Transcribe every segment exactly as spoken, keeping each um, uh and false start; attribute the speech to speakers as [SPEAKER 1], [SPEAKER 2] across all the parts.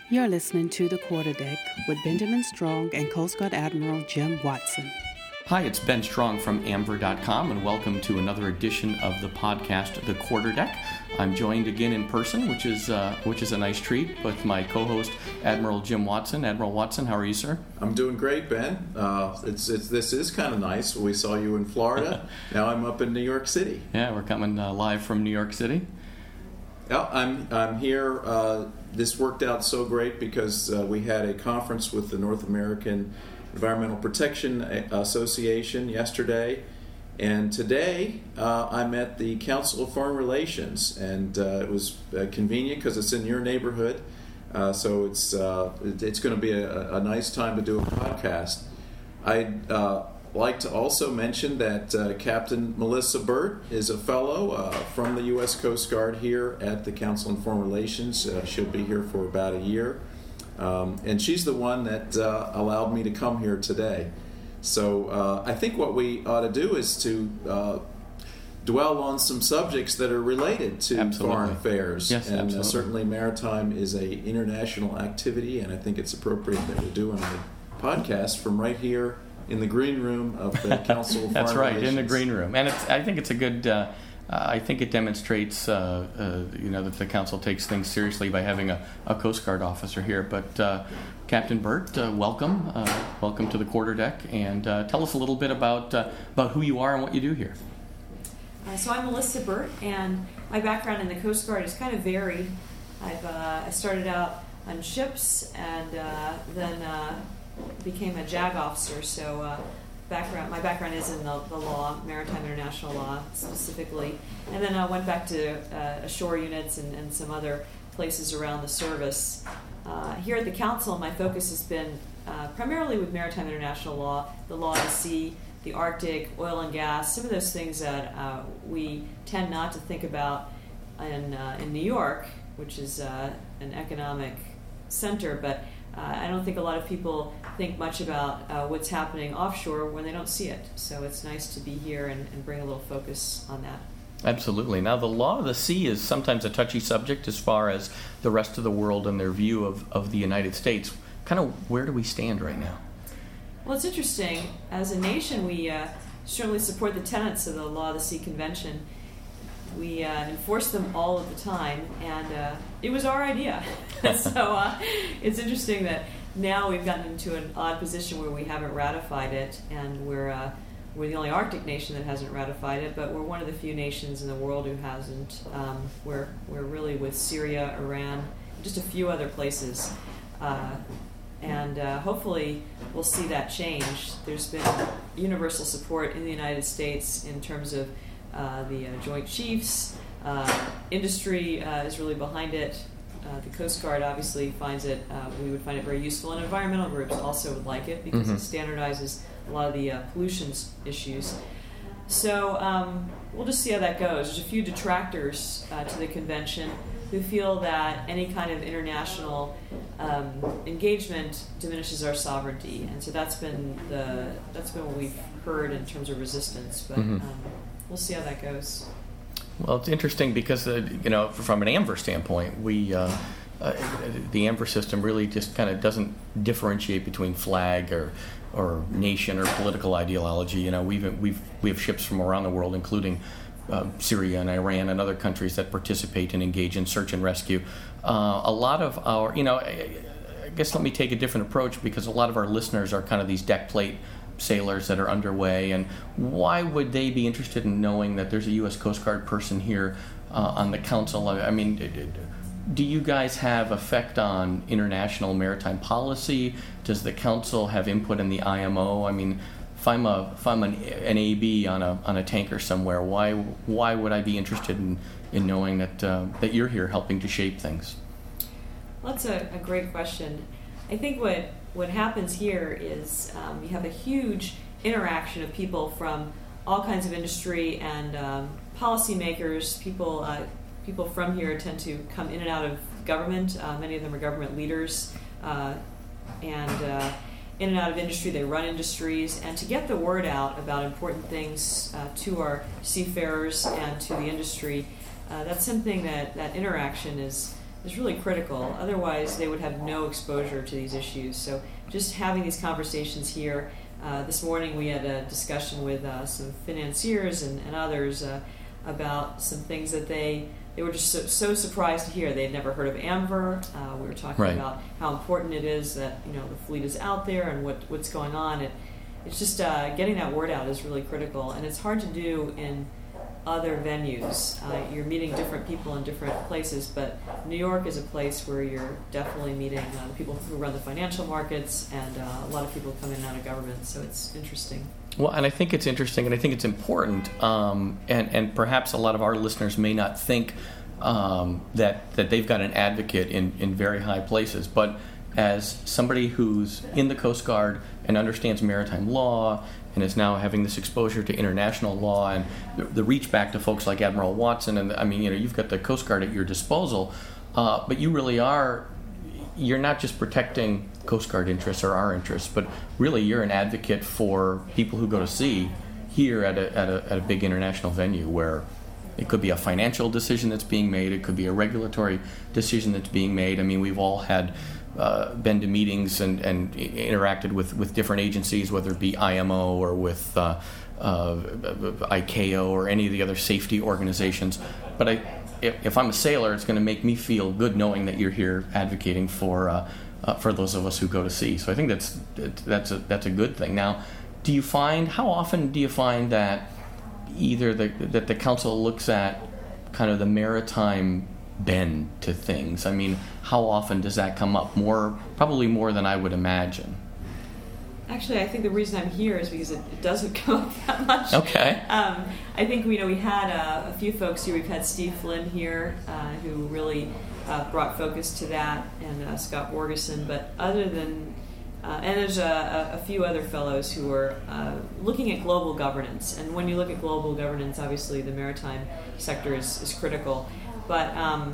[SPEAKER 1] You're listening to The Quarterdeck with Benjamin Strong and Coast Guard Admiral Jim Watson.
[SPEAKER 2] Hi, it's Ben Strong from amber dot com, and welcome to another edition of the podcast, The Quarterdeck. I'm joined again in person, which is uh, which is a nice treat, with my co-host, Admiral Jim Watson. Admiral Watson, how are you, sir?
[SPEAKER 3] I'm doing great, Ben. Uh, it's, it's this is kind of nice. We saw you in Florida. Now I'm up in New York City.
[SPEAKER 2] Yeah, we're coming uh, live from New York City.
[SPEAKER 3] Yeah, I'm I'm here. Uh, this worked out so great because uh, we had a conference with the North American Environmental Protection Association yesterday, and today uh, I'm at the Council of Foreign Relations, and uh, it was uh, convenient because it's in your neighborhood, uh, so it's uh, it's going to be a, a nice time to do a podcast. I'd uh, like to also mention that uh, Captain Melissa Burt is a fellow uh, from the U S Coast Guard here at the Council on Foreign Relations. Uh, she'll be here for about a year. Um, and she's the one that uh, allowed me to come here today. So uh, I think what we ought to do is to uh, dwell on some subjects that are related to
[SPEAKER 2] absolutely.
[SPEAKER 3] foreign affairs.
[SPEAKER 2] Yes,
[SPEAKER 3] and
[SPEAKER 2] absolutely.
[SPEAKER 3] Uh, certainly maritime is a international activity, and I think it's appropriate that we're doing a podcast from right here in the green room of the Council of Foreign
[SPEAKER 2] That's right,
[SPEAKER 3] Relations.
[SPEAKER 2] in the green room. And it's, I think it's a good... Uh, Uh, I think it demonstrates, uh, uh, you know, that the council takes things seriously by having a, a Coast Guard officer here. But uh, Captain Burt, uh, welcome, uh, welcome to the Quarterdeck, and uh, tell us a little bit about uh, about who you are and what you do here.
[SPEAKER 4] Uh, so I'm Melissa Burt, and my background in the Coast Guard is kind of varied. I've uh, I started out on ships, and uh, then uh, became a JAG officer. So. Uh, Background. My background is in the, the law, maritime international law specifically, and then I went back to uh, ashore units and, and some other places around the service. Uh, here at the council, my focus has been uh, primarily with maritime international law, the law of the sea, the Arctic, oil and gas, some of those things that uh, we tend not to think about in uh, in New York, which is uh, an economic center, but Uh, I don't think a lot of people think much about uh, what's happening offshore when they don't see it. So it's nice to be here and, and bring a little focus on that.
[SPEAKER 2] Absolutely. Now, the law of the sea is sometimes a touchy subject as far as the rest of the world and their view of, of the United States. Kind of where do we stand right now?
[SPEAKER 4] Well, it's interesting. As a nation, we uh, certainly support the tenets of the Law of the Sea Convention. We uh, enforce them all of the time, and uh, it was our idea. so uh, it's interesting that now we've gotten into an odd position where we haven't ratified it, and we're uh, we're the only Arctic nation that hasn't ratified it, but we're one of the few nations in the world who hasn't. Um, we're we're really with Syria, Iran, just a few other places, uh, and uh, hopefully we'll see that change. There's been universal support in the United States in terms of Uh, the uh, Joint Chiefs, uh, industry uh, is really behind it. Uh, the Coast Guard obviously finds it, uh, we would find it very useful, and environmental groups also would like it because
[SPEAKER 2] mm-hmm.
[SPEAKER 4] it standardizes a lot of the uh, pollution issues. So um, we'll just see how that goes. There's a few detractors uh, to the convention who feel that any kind of international um, engagement diminishes our sovereignty, and so that's been the that's been what we've heard in terms of resistance. But
[SPEAKER 2] mm-hmm.
[SPEAKER 4] um, we'll see how that goes.
[SPEAKER 2] Well, it's interesting because, uh, you know, from an AMVER standpoint, we uh, uh, the AMVER system really just kind of doesn't differentiate between flag or or nation or political ideology. You know, we've we've we have ships from around the world, including uh, Syria and Iran and other countries that participate and engage in search and rescue. Uh, a lot of our, you know, I, I guess let me take a different approach because a lot of our listeners are kind of these deck plate sailors that are underway, and why would they be interested in knowing that there's a U S Coast Guard person here uh, on the council? I mean, do you guys have effect on international maritime policy? Does the council have input in the I M O? I mean, if I'm a if I'm an, an A B on a on a tanker somewhere, why why would I be interested in, in knowing that uh, that you're here helping to shape things?
[SPEAKER 4] Well, that's a, a great question. I think what what happens here is um, you have a huge interaction of people from all kinds of industry and um, policymakers. People uh, people from here tend to come in and out of government. Uh, many of them are government leaders, uh, and uh, in and out of industry. They run industries, and to get the word out about important things uh, to our seafarers and to the industry, uh, that's something that that interaction is is really critical. Otherwise, they would have no exposure to these issues. So just having these conversations here. Uh, this morning we had a discussion with uh, some financiers and, and others uh, about some things that they they were just so, so surprised to hear. They had never heard of AMVER. Uh, we were talking
[SPEAKER 2] right.
[SPEAKER 4] about how important it is that you know the fleet is out there and what, what's going on. It, it's just uh, getting that word out is really critical, and it's hard to do in other venues. Uh, you're meeting different people in different places, but New York is a place where you're definitely meeting uh, the people who run the financial markets and uh, a lot of people come in and out of government, so it's interesting.
[SPEAKER 2] Well, and I think it's interesting, and I think it's important, um, and, and perhaps a lot of our listeners may not think um, that, that they've got an advocate in, in very high places, but as somebody who's in the Coast Guard and understands maritime law and is now having this exposure to international law and the, the reach back to folks like Admiral Watson, and I mean, you know, you've got the Coast Guard at your disposal, uh, but you really are, you're not just protecting Coast Guard interests or our interests, but really you're an advocate for people who go to sea here at a, at a, at a big international venue where it could be a financial decision that's being made, it could be a regulatory decision that's being made. I mean, we've all had Uh, been to meetings and, and interacted with, with different agencies, whether it be I M O or with uh, uh, I C A O or any of the other safety organizations. But I, if, if I'm a sailor, it's going to make me feel good knowing that you're here advocating for uh, uh, for those of us who go to sea. So I think that's that's a that's a good thing. Now, do you find how often do you find that either the that the council looks at kind of the maritime bend to things? I mean, how often does that come up? More, probably more than I would imagine.
[SPEAKER 4] Actually, I think the reason I'm here is because it, it doesn't come up that much.
[SPEAKER 2] Okay.
[SPEAKER 4] Um, I think you know we had uh, a few folks here. We've had Steve Flynn here, uh, who really uh, brought focus to that, and uh, Scott Borgeson. But other than uh, and there's a, a few other fellows who are uh, looking at global governance. And when you look at global governance, obviously the maritime sector is, is critical. But um,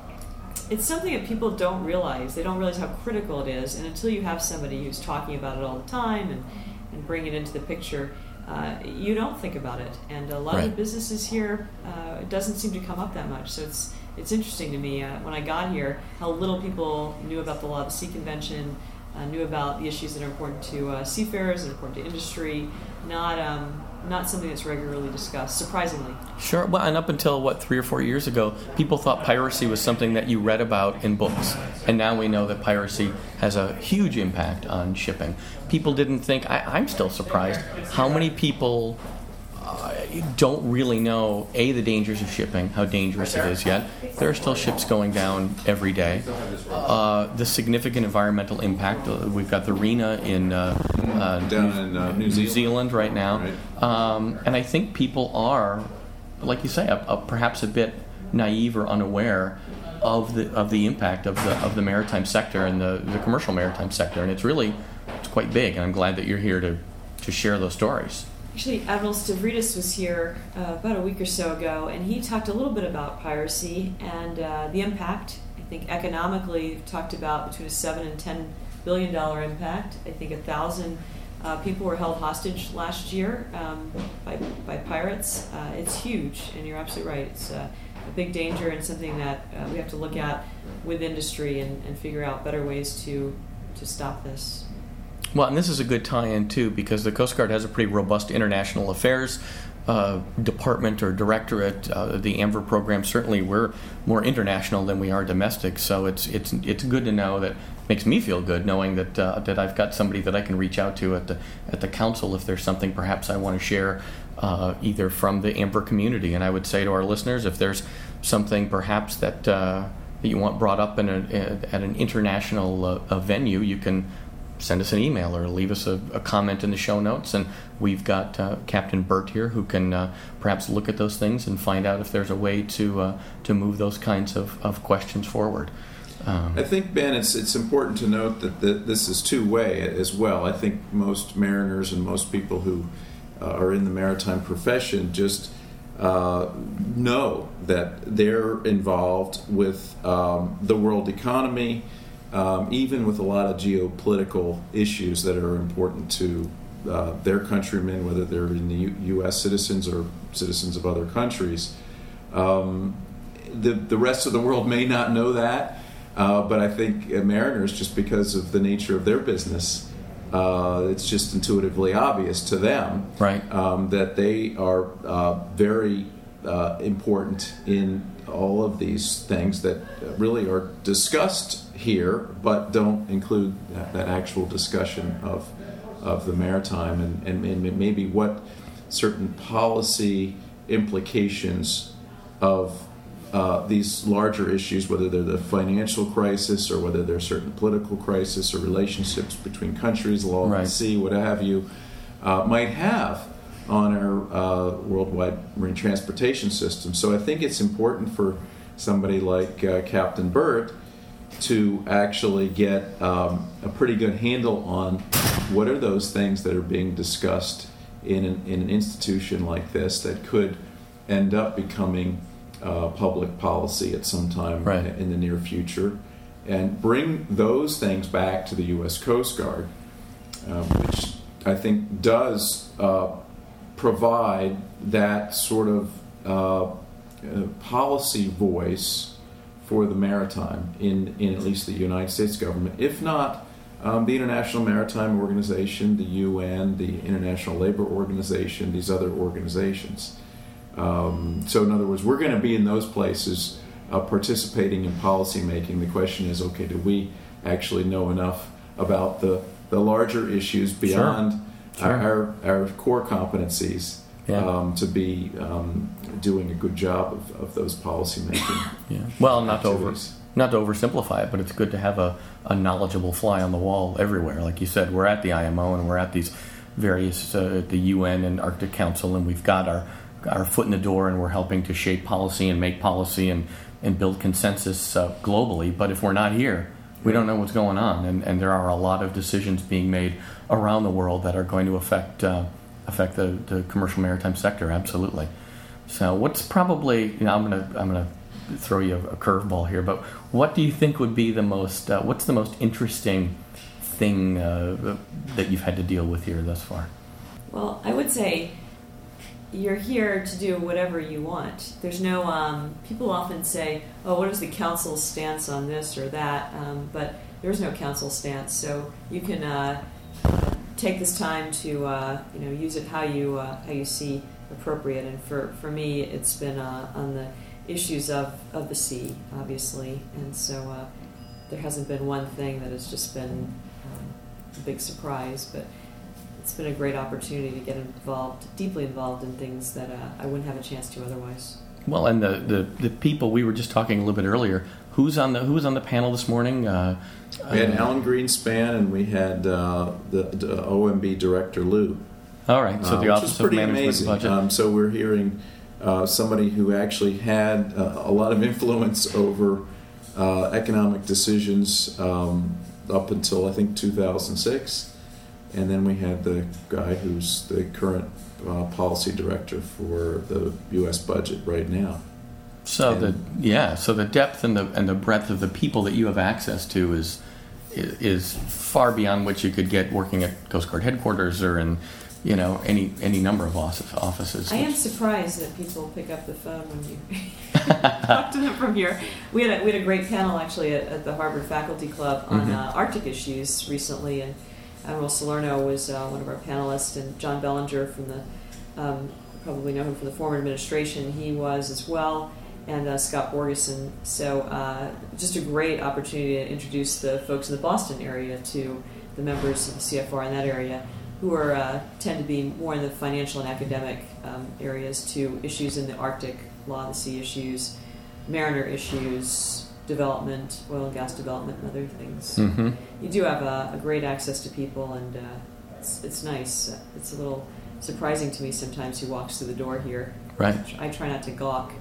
[SPEAKER 4] it's something that people don't realize. They don't realize how critical it is. And until you have somebody who's talking about it all the time and, and bring it into the picture, uh, you don't think about it. And a lot
[SPEAKER 2] right.
[SPEAKER 4] of the businesses here, uh, it doesn't seem to come up that much. So it's it's interesting to me uh, when I got here how little people knew about the Law of the Sea Convention, uh, knew about the issues that are important to uh, seafarers and important to industry, not um, not something that's regularly discussed, surprisingly.
[SPEAKER 2] Sure. Well, and up until, what, three or four years ago, people thought piracy was something that you read about in books. And now we know that piracy has a huge impact on shipping. People didn't think, I, I'm still surprised, how many people uh, don't really know, A, the dangers of shipping, how dangerous it is yet. There are still ships going down every day. Uh, the significant environmental impact. Uh, we've got the RENA in uh, uh,
[SPEAKER 3] down in uh, New,
[SPEAKER 2] New
[SPEAKER 3] Zealand.
[SPEAKER 2] Zealand right now.
[SPEAKER 3] Right.
[SPEAKER 2] Um, and I think people are, like you say, a, a, perhaps a bit naive or unaware of the of the impact of the of the maritime sector and the, the commercial maritime sector. And it's really it's quite big. And I'm glad that you're here to, to share those stories.
[SPEAKER 4] Actually, Admiral Stavridis was here uh, about a week or so ago, and he talked a little bit about piracy and uh, the impact. I think economically, talked about between a seven and ten billion dollar impact. I think a thousand uh, people were held hostage last year um, by by pirates. Uh, it's huge, and you're absolutely right. It's uh, a big danger and something that uh, we have to look at with industry and, and figure out better ways to to stop this.
[SPEAKER 2] Well, and this is a good tie-in, too, because the Coast Guard has a pretty robust international affairs uh, department or directorate. Uh, the AMVER program, certainly we're more international than we are domestic, so it's it's it's good to know that, makes me feel good knowing that uh, that I've got somebody that I can reach out to at the at the council if there's something perhaps I want to share uh, either from the AMVER community. And I would say to our listeners, if there's something perhaps that, uh, that you want brought up in a, at an international uh, a venue, you can send us an email or leave us a, a comment in the show notes, and we've got uh, Captain Burt here who can uh, perhaps look at those things and find out if there's a way to uh, to move those kinds of, of questions forward. Um,
[SPEAKER 3] I think, Ben, it's it's important to note that the, this is two-way as well. I think most mariners and most people who uh, are in the maritime profession just uh, know that they're involved with um, the world economy, Um, even with a lot of geopolitical issues that are important to uh, their countrymen, whether they're in the U- U.S. citizens or citizens of other countries. Um, the the rest of the world may not know that, Uh, but I think uh, mariners, just because of the nature of their business, uh, it's just intuitively obvious to them
[SPEAKER 2] right.
[SPEAKER 3] um, that they are uh, very uh, important in all of these things that really are discussed here, but don't include that, that actual discussion of of the maritime and, and, and maybe what certain policy implications of uh, these larger issues, whether they're the financial crisis or whether they're certain political crisis or relationships between countries along
[SPEAKER 2] right.
[SPEAKER 3] the sea, what have you, uh, might have on our uh, worldwide marine transportation system. So I think it's important for somebody like uh, Captain Burt to actually get um, a pretty good handle on what are those things that are being discussed in an, in an institution like this that could end up becoming uh, public policy at some time
[SPEAKER 2] right.
[SPEAKER 3] in the near future, and bring those things back to the U S Coast Guard, um, which I think does uh, provide that sort of uh, uh, policy voice for the maritime in, in at least the United States government, if not um, the International Maritime Organization, the U N, the International Labor Organization, these other organizations. Um, so in other words, we're going to be in those places uh, participating in policy making. The question is, okay, do we actually know enough about the, the larger issues beyond
[SPEAKER 2] sure. Sure.
[SPEAKER 3] Our, our core competencies
[SPEAKER 2] yeah.
[SPEAKER 3] um, to be um, doing a good job of, of those policy making.
[SPEAKER 2] Yeah. Well, not to over, not to oversimplify it, but it's good to have a, a knowledgeable fly on the wall everywhere. Like you said, we're at the I M O and we're at these various uh, the U N and Arctic Council, and we've got our our foot in the door, and we're helping to shape policy and make policy and, and build consensus uh, globally. But if we're not here, we don't know what's going on, and, and there are a lot of decisions being made around the world that are going to affect uh, affect the, the commercial maritime sector. Absolutely. So, what's probably, you know, I'm gonna I'm gonna throw you a, a curveball here, but what do you think would be the most uh, what's the most interesting thing uh, that you've had to deal with here thus far?
[SPEAKER 4] Well, I would say you're here to do whatever you want. There's no, um, people often say, oh, what is the council's stance on this or that? Um, but there's no council stance, so you can uh, take this time to, uh, you know, use it how you uh, how you see appropriate. And for, for me, it's been uh, on the issues of, of the sea, obviously. And so uh, there hasn't been one thing that has just been um, a big surprise, but it's been a great opportunity to get involved, deeply involved in things that uh, I wouldn't have a chance to otherwise.
[SPEAKER 2] Well, and the, the, the people we were just talking a little bit earlier. Who's on the Who's on the panel this morning? Uh,
[SPEAKER 3] we had
[SPEAKER 2] uh,
[SPEAKER 3] Alan Greenspan, and we had uh, the, the O M B director Lou.
[SPEAKER 2] All right, so the
[SPEAKER 3] uh,
[SPEAKER 2] Office of Management
[SPEAKER 3] amazing.
[SPEAKER 2] and Budget.
[SPEAKER 3] Um, so we're hearing uh, somebody who actually had uh, a lot of influence over uh, economic decisions um, up until I think two thousand six. And then we had the guy who's the current uh, policy director for the U S budget right now.
[SPEAKER 2] So
[SPEAKER 3] and
[SPEAKER 2] the yeah, so the depth and the and the breadth of the people that you have access to is is far beyond what you could get working at Coast Guard headquarters or in, you know, any any number of offices.
[SPEAKER 4] I am surprised that people pick up the phone when you talk to them from here. We had a, we had a great panel actually at, at the Harvard Faculty Club on
[SPEAKER 2] mm-hmm.
[SPEAKER 4] uh, Arctic issues recently, and Admiral Salerno was uh, one of our panelists, and John Bellinger from the, um, probably know him from the former administration, he was as well, and uh, Scott Borgeson. So uh, just a great opportunity to introduce the folks in the Boston area to the members of the C F R in that area, who are uh, tend to be more in the financial and academic um, areas, to issues in the Arctic, law of the sea issues, mariner issues, development, oil and gas development, and other things.
[SPEAKER 2] Mm-hmm.
[SPEAKER 4] You do have a, a great access to people, and uh, it's, it's nice. It's a little surprising to me sometimes who walks through the door here.
[SPEAKER 2] Right.
[SPEAKER 4] I try not to gawk.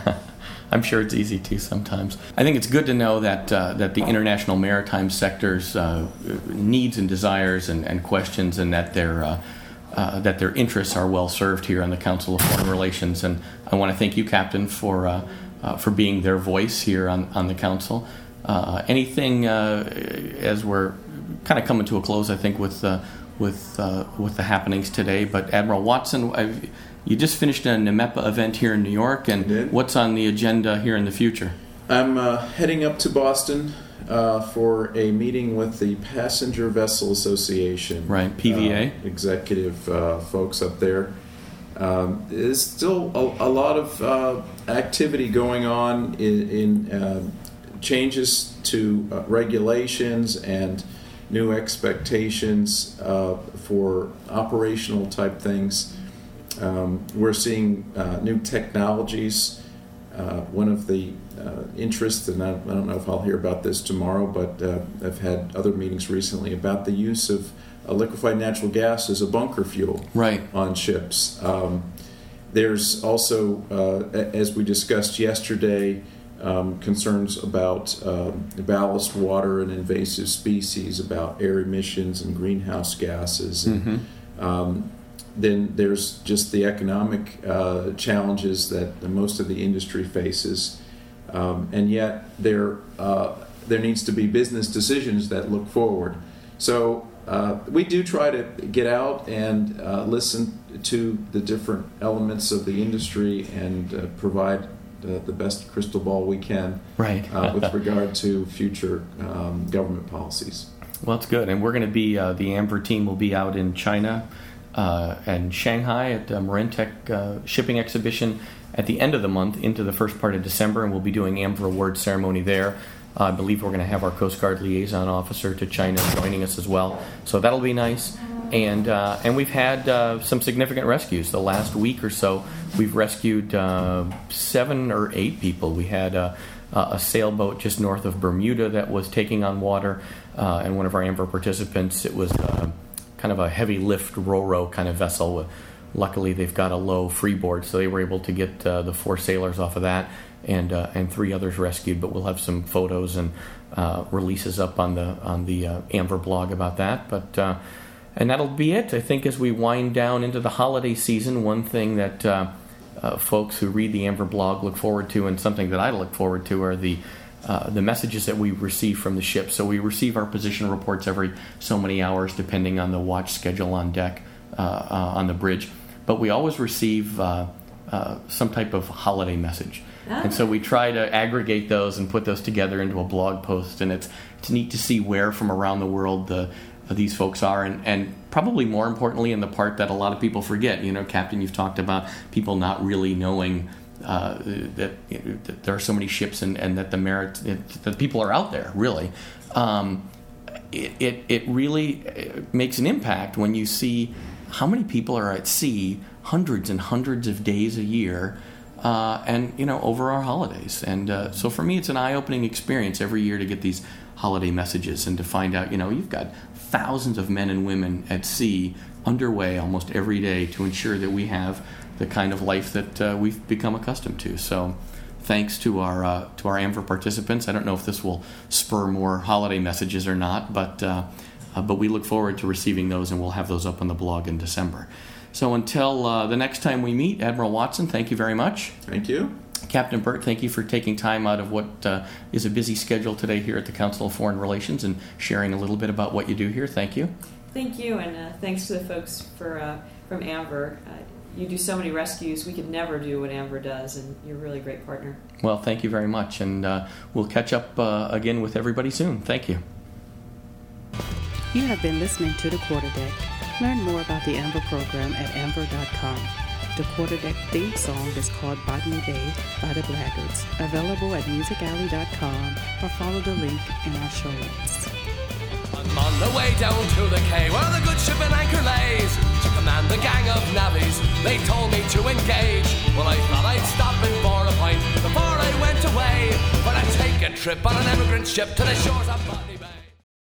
[SPEAKER 2] I'm sure it's easy to sometimes. I think it's good to know that uh, that the international maritime sector's uh, needs and desires and, and questions, and that their uh, uh, that their interests are well served here on the Council of Foreign Relations. And I want to thank you, Captain, for uh, uh, for being their voice here on on the council. Uh, anything uh, as we're kind of coming to a close, I think, with uh, with uh, with the happenings today. But Admiral Watson, I've, you just finished a NMEPA event here in New York, and what's on the agenda here in the future?
[SPEAKER 3] I'm uh, heading up to Boston uh, for a meeting with the Passenger Vessel Association.
[SPEAKER 2] Right, P V A.
[SPEAKER 3] Uh, executive uh, folks up there. Um, there's still a, a lot of uh, activity going on in, in uh, changes to uh, regulations and new expectations uh, for operational type things. Um, we're seeing uh, new technologies. Uh, one of the uh, interests, and I, I don't know if I'll hear about this tomorrow, but uh, I've had other meetings recently about the use of uh, liquefied natural gas as a bunker fuel
[SPEAKER 2] right.
[SPEAKER 3] on ships. Um, there's also, uh, as we discussed yesterday, um, concerns about um, ballast water and invasive species, about air emissions and greenhouse gases. And,
[SPEAKER 2] mm-hmm.
[SPEAKER 3] um, then there's just the economic uh, challenges that most of the industry faces. Um, and yet there, uh, there needs to be business decisions that look forward. So uh, we do try to get out and uh, listen to the different elements of the industry and uh, provide the, the best crystal ball we can
[SPEAKER 2] right.
[SPEAKER 3] uh, with regard to future um, government policies.
[SPEAKER 2] Well, that's good. And we're going to be, uh, the AMVR team will be out in China uh, and Shanghai at the Marintech uh, shipping exhibition at the end of the month into the first part of December, and we'll be doing AMVR awards ceremony there. Uh, I believe we're going to have our Coast Guard liaison officer to China joining us as well. So that'll be nice. And uh, and we've had uh, some significant rescues. The last week or so, we've rescued uh, seven or eight people. We had uh, a sailboat just north of Bermuda that was taking on water, uh, and one of our AMVR participants, it was uh, kind of a heavy lift ro-ro kind of vessel. Luckily, they've got a low freeboard, so they were able to get uh, the four sailors off of that, and uh, and three others rescued. But we'll have some photos and uh, releases up on the on the uh, AMVR blog about that. But uh, and that'll be it. I think as we wind down into the holiday season, one thing that uh, uh, folks who read the AMVR blog look forward to, and something that I look forward to, are the Uh, the messages that we receive from the ship. So we receive our position reports every so many hours, depending on the watch schedule on deck, uh, uh, on the bridge. But we always receive uh, uh, some type of holiday message. Ah. And so we try to aggregate those and put those together into a blog post. And it's it's neat to see where from around the world the uh, these folks are. And, and probably more importantly, in the part that a lot of people forget, you know, Captain, you've talked about people not really knowing Uh, that, you know, that there are so many ships, and, and that the merit it, that people are out there. Really, um, it, it it really makes an impact when you see how many people are at sea, hundreds and hundreds of days a year, uh, and you know over our holidays. And uh, so for me, it's an eye-opening experience every year to get these holiday messages and to find out, you know, you've got thousands of men and women at sea underway almost every day to ensure that we have the kind of life that uh, we've become accustomed to. So thanks to our uh, to our AMVR participants. I don't know if this will spur more holiday messages or not, but uh, uh, but we look forward to receiving those, and we'll have those up on the blog in December. So until uh, the next time we meet, Admiral Watson, thank you very much.
[SPEAKER 3] Thank you.
[SPEAKER 2] Captain Burt, thank you for taking time out of what uh, is a busy schedule today here at the Council of Foreign Relations and sharing a little bit about what you do here. Thank you.
[SPEAKER 4] Thank you, and uh, thanks to the folks for uh, from AMVR. Uh, You do so many rescues. We could never do what AMVR does, and you're a really great partner.
[SPEAKER 2] Well, thank you very much, and uh, we'll catch up uh, again with everybody soon. Thank you.
[SPEAKER 1] You have been listening to The Quarterdeck. Learn more about the AMVR program at A M V R dot com. The Quarterdeck theme song is called Botany Bay by the Blaggards, available at music alley dot com, or follow the link in our show notes.
[SPEAKER 5] I'm on the way down to the quay where the good ship and anchor lays to command the gang of navvies. They told me to engage. Well, I thought I'd stop in for a pint before I went away, for I'd take a trip on an emigrant ship to the shores of Botany Bay.